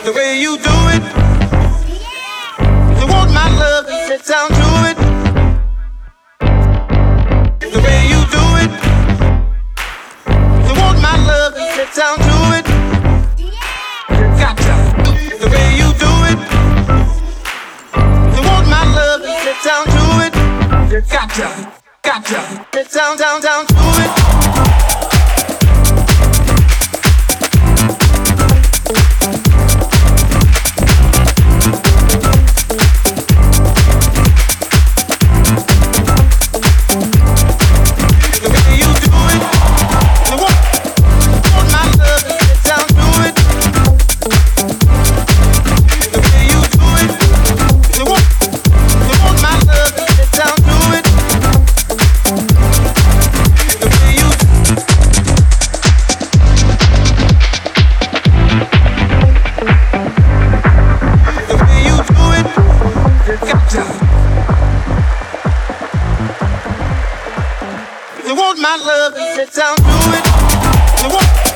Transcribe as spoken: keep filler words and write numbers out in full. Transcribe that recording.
The way you do it, you want my love, get down to it. The way you do it, you want my love, get down to it. Gotcha. The way you do it, you want my love, get down to it. Gotcha, gotcha. Get down, down, down to it. You want my love, get down to it. You want